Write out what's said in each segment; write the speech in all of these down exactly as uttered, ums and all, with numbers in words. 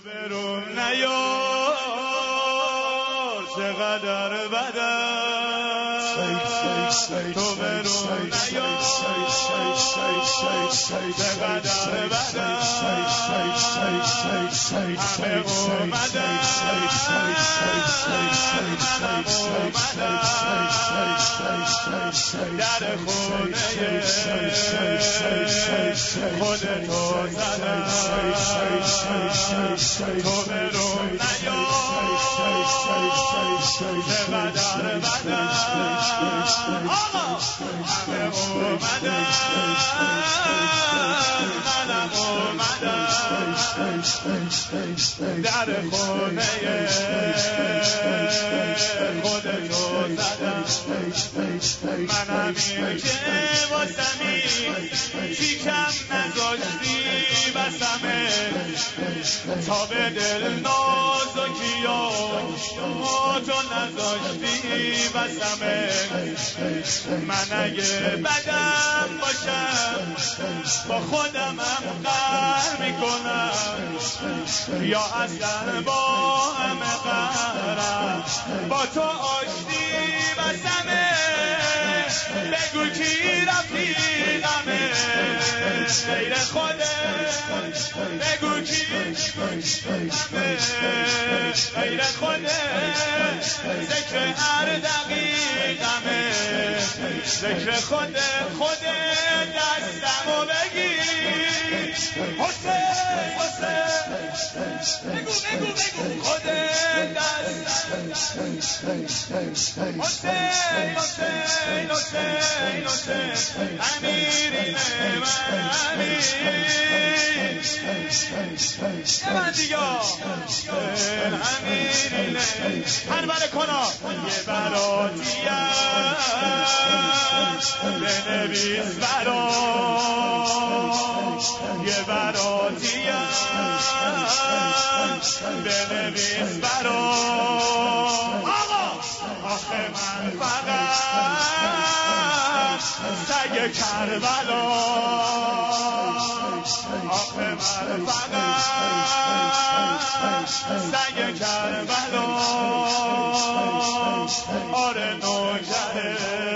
برون نیا چقدر بدم تو برون نیا چقدر بدم همه اومدن منم اومدم در خونه خودتو زدم تو برون نیا چقدر بدم همه اومدن منم اومدم در خونه خودتو زدم من همین که واسمی شیکم نذاشتی بسمه تا به دل نازکی و تو نذاشتی بسمه من اگه بدم باشم با خودم هم قهر میکنم یا اصلا با همه قهرم با تو آشتی بسمه بگو کی رفیقمه غیر خودت بگو کی غیر خودت ذکر هر دقیقمه ذکر خودت خودت دستمو بگیر حسین حسین بگو بگو بگو خودت دستم حسین حسین حسین حسین امیرینه من امیر من دیگه امیرینه هر بره کنا یه براتیم بنویس برا یه براتیم بنویس برا آخه من فقط سگ کربلا آخه من فقط سگ کربلا آره نوکره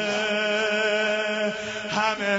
همه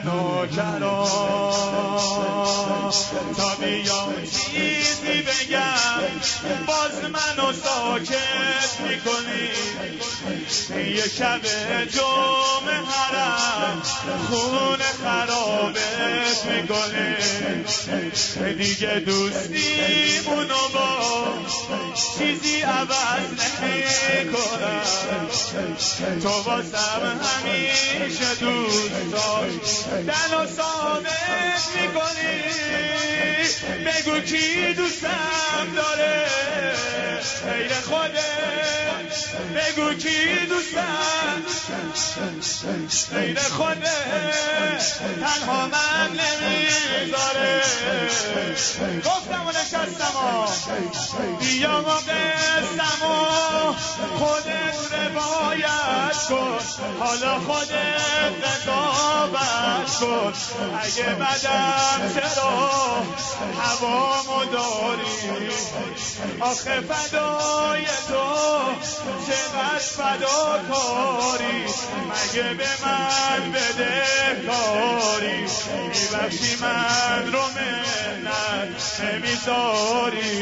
نوکران تا بیام چیزی بگم باز منو ساکت میکنی یه شب جمعه حرم خون خرابت میکنی دیگه دوستیمونو با چیزی عوض نمیکنم تو واسم همیشه دوست داشت دلو ثابت میکنی بگو کی دوستم داره غیر خودت بگو کی دوستم غیر خودت تنها من نمیذاره گفتم و نشستم و بیا و قصم و خودت روایت کن حالا خودت قضاوت کن اگه بدم چرا هوامو داری آخه فدای تو چقدر فداکاری مگه به من بده کاری میبخشی من رو منت نمیذاری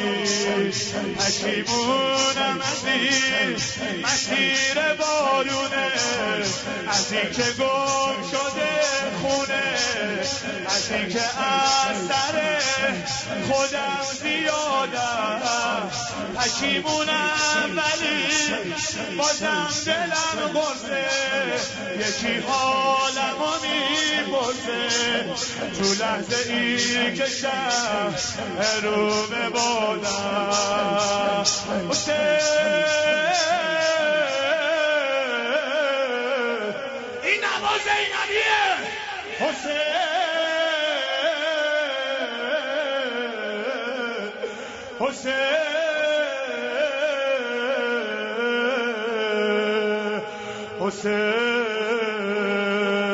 پشیمونم از این مسیر بارونه از این که گم شده خونه از این که از سر خودم زیادم پشیمونم ولی بازم دلم قرصه یکی حالمو میپرسه تو لحظه ای که شب رو به بادم این نماز اینمیه حسین حسین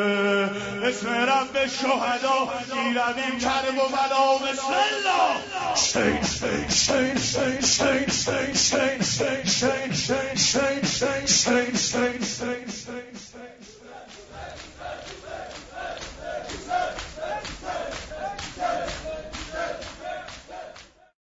حسین اسم رب شهدا گیرویم کرب و بلا بسم الله Shane, Shane, Shane, Shane, Shane, Shane, Shane, Shane, Shane, Shane, Shane, Shane, Shane, Shane.